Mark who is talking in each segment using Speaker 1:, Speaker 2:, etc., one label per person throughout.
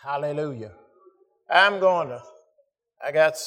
Speaker 1: Hallelujah. I got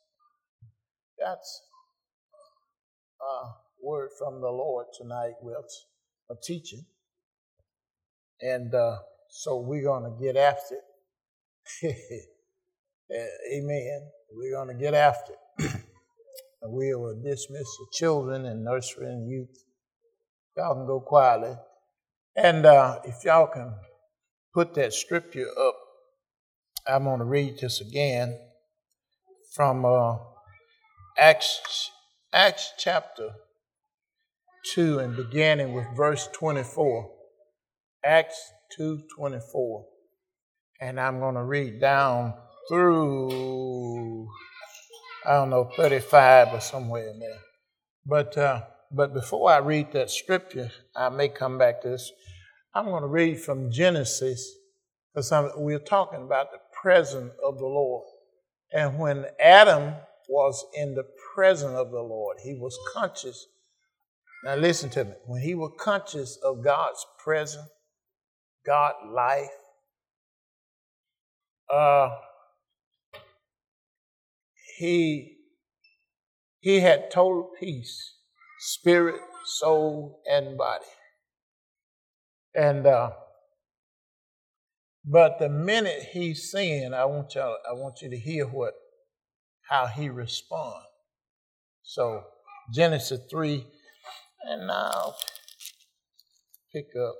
Speaker 1: a word from the Lord tonight with a teaching. And so we're going to get after it. Amen. We're going to get after it. And we will dismiss the children and nursery and youth. Y'all can go quietly. And if y'all can put that scripture up, I'm going to read this again from Acts chapter 2 and beginning with verse 24. Acts 2:24. And I'm going to read down through, 35 or somewhere in there. But before I read that scripture, I may come back to this. I'm going to read from Genesis, because we're talking about the presence of the Lord. And when Adam was in the presence of the Lord, he was conscious. Now listen to me. When he was conscious of God's presence, God's life, he had total peace, spirit, soul, and body. And but the minute he sinned, I want you to hear how he responds. So Genesis 3, and now pick up.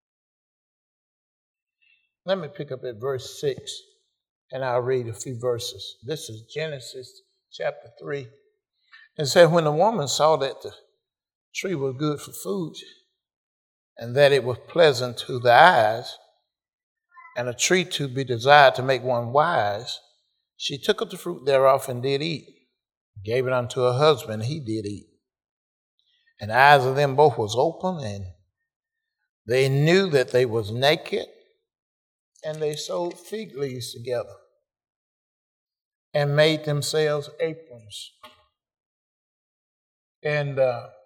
Speaker 1: Let me pick up at verse 6, and I'll read a few verses. This is Genesis chapter 3. It said, when the woman saw that the tree was good for food, and that it was pleasant to the eyes, and a tree to be desired to make one wise, she took of the fruit thereof and did eat, gave it unto her husband, he did eat. And the eyes of them both was open, and they knew that they was naked, and they sewed fig leaves together and made themselves aprons. And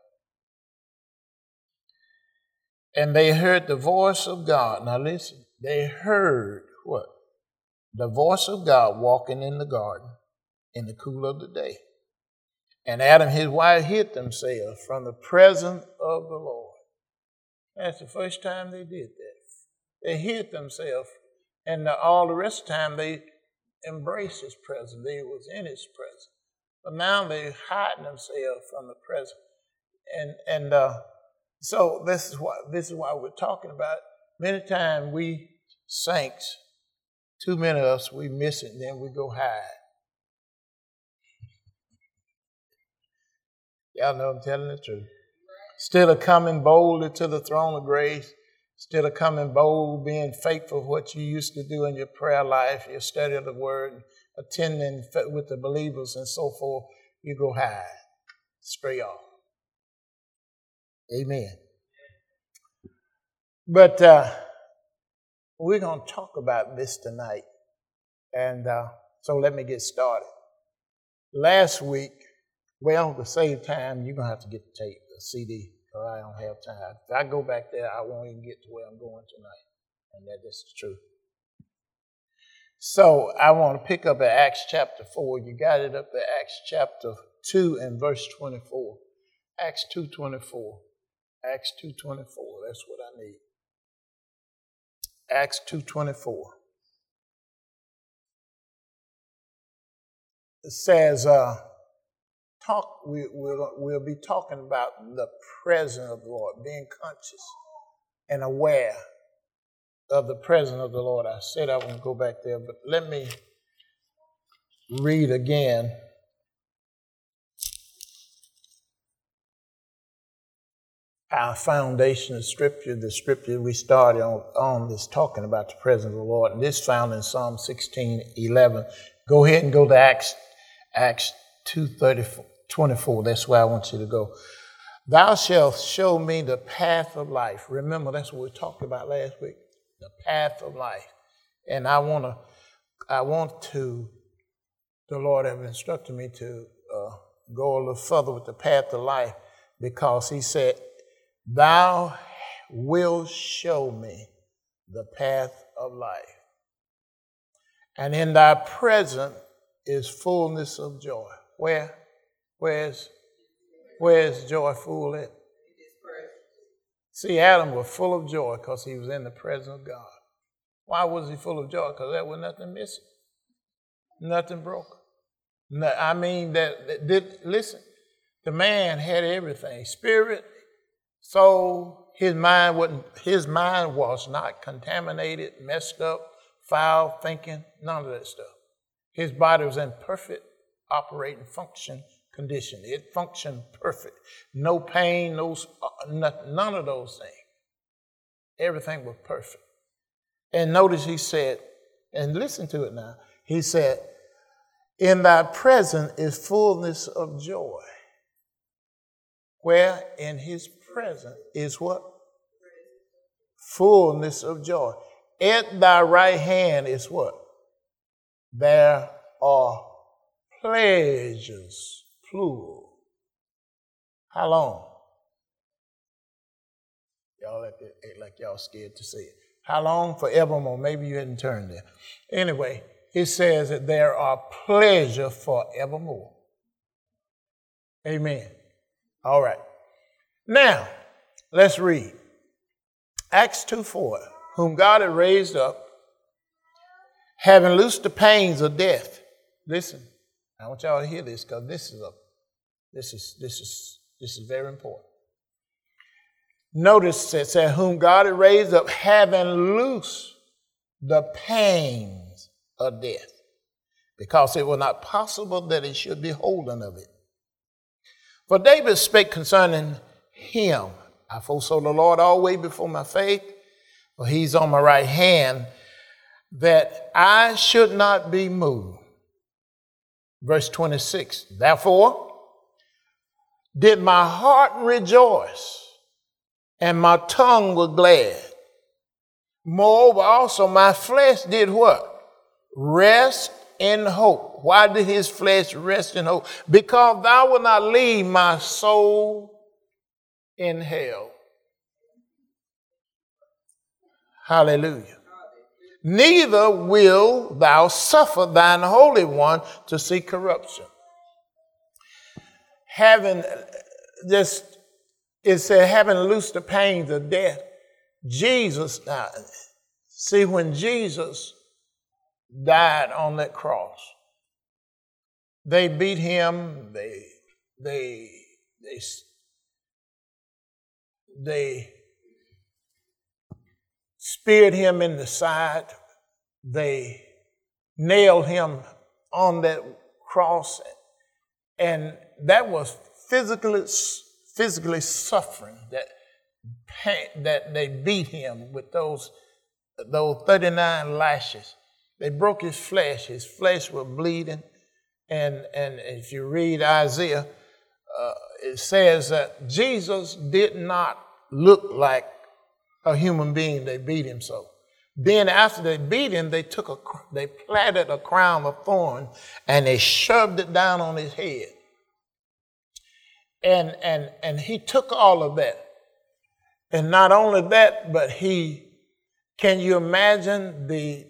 Speaker 1: they heard the voice of God. Now listen, they heard what? The voice of God walking in the garden in the cool of the day. And Adam and his wife hid themselves from the presence of the Lord. That's the first time they did that. They hid themselves, and all the rest of the time they embraced his presence. They was in his presence. But now they hiding themselves from the presence. And so this is why we're talking about it. Many times we saints, too many of us, we miss it, and then we go hide. Y'all know I'm telling the truth. Instead of coming boldly to the throne of grace, instead of coming bold, being faithful what you used to do in your prayer life, your study of the word, attending with the believers and so forth, you go hide, stray off. Amen. But we're going to talk about this tonight. And so let me get started. Last week, well, to save time, you're going to have to get the tape, the CD, because I don't have time. If I go back there, I won't even get to where I'm going tonight. And that is the truth. So I want to pick up at Acts chapter 4. You got it up at Acts chapter 2 and verse 24. Acts 2:24. Acts 2:24. That's what I need. Acts 2:24. It says, we'll be talking about the presence of the Lord, being conscious and aware of the presence of the Lord. I said I won't go back there, but let me read again. Our foundation of Scripture, the Scripture we started on is talking about the presence of the Lord. And this found in Psalm 16:11. Go ahead and go to Acts 2:24. That's where I want you to go. Thou shalt show me the path of life. Remember, that's what we talked about last week. The path of life. And the Lord have instructed me to go a little further with the path of life, because he said, thou wilt show me the path of life. And in thy presence is fullness of joy. Where? Where's joy full at? See, Adam was full of joy because he was in the presence of God. Why was he full of joy? Because there was nothing missing, nothing broken. Listen, the man had everything: spirit, soul. His mind was not contaminated, messed up, foul thinking, none of that stuff. His body was in perfect operating function condition. It functioned perfect. No pain, none of those things. Everything was perfect. And notice he said, and listen to it now, he said, in thy presence is fullness of joy. Where in his presence is what? Fullness of joy. At thy right hand is what? There are pleasures, plural. How long? Y'all act like y'all scared to say it. How long? Forevermore. Maybe you hadn't turned there. Anyway, it says that there are pleasure forevermore. Amen. All right. Now, let's read. Acts 2:4. Whom God had raised up, having loosed the pains of death. Listen, I want y'all to hear this because this is very important. Notice it said, whom God had raised up, having loosed the pains of death, because it was not possible that he should be holden of it. For David spake concerning him, I foresaw the Lord always before my face, for he's on my right hand, that I should not be moved. Verse 26, therefore did my heart rejoice, and my tongue was glad. Moreover, also my flesh did what? Rest in hope. Why did his flesh rest in hope? Because thou wilt not leave my soul in hell. Hallelujah. Neither will thou suffer thine Holy One to see corruption. Having loosed the pains of death, Jesus, see, when Jesus died on that cross, they beat him, they speared him in the side, they nailed him on that cross, and that was physically suffering, that pain, that they beat him with those 39 lashes. They broke his flesh was bleeding, and if you read Isaiah, it says that Jesus did not look like a human being. They beat him so. Then after they beat him, they platted a crown of thorns and they shoved it down on his head. And he took all of that. And not only that, but can you imagine the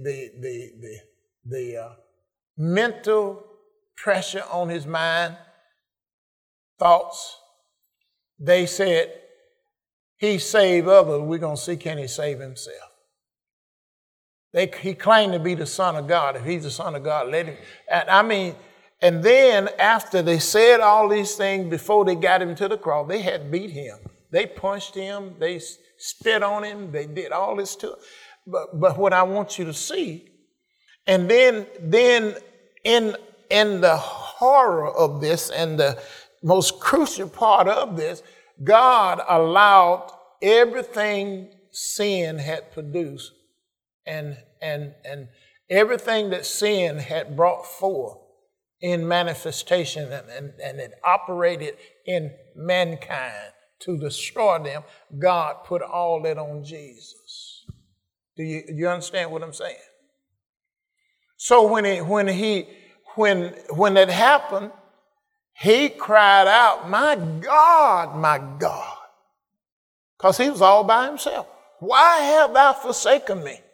Speaker 1: mental pressure on his mind, thoughts? They said, he saved others, we're going to see can he save himself. He claimed to be the Son of God. If he's the Son of God, let him. And then after they said all these things, before they got him to the cross, they had beat him. They punched him. They spit on him. They did all this to him. But what I want you to see, and then in the horror of this and the most crucial part of this, God allowed everything sin had produced and everything that sin had brought forth in manifestation and it operated in mankind to destroy them. God put all that on Jesus. Do you understand what I'm saying? So when that happened, he cried out, my God, because he was all by himself. Why have thou forsaken me?